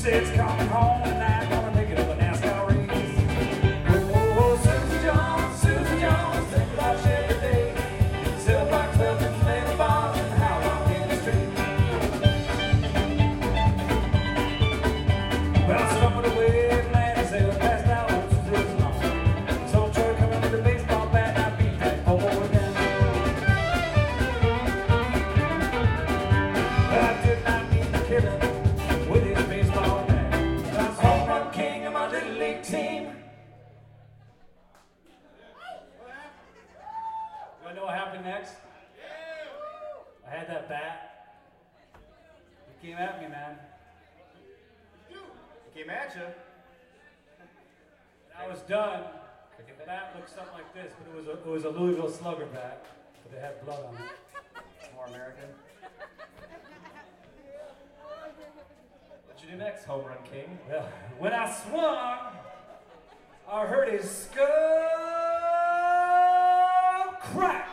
It's coming home tonight, gonna take it to the NASCAR race. Oh, Susie Jones, think about you every day. Sell box up and nail bombs and how long can it straight? Well, I stumbled away at Atlanta, sailed past out on Susie Long. So Troy coming with a baseball bat, and I beat that poor boy down. But I did not mean to kill him with his baseball bat. I was home run king of my little league team. You wanna know what happened next? I had that bat. It came at me, man. It came at you. I was done. The bat looked something like this, but it was a Louisville Slugger bat, but it had blood on it. It's more American. What'd you do next? Home run king. Well, when I swung, I heard his skull crack.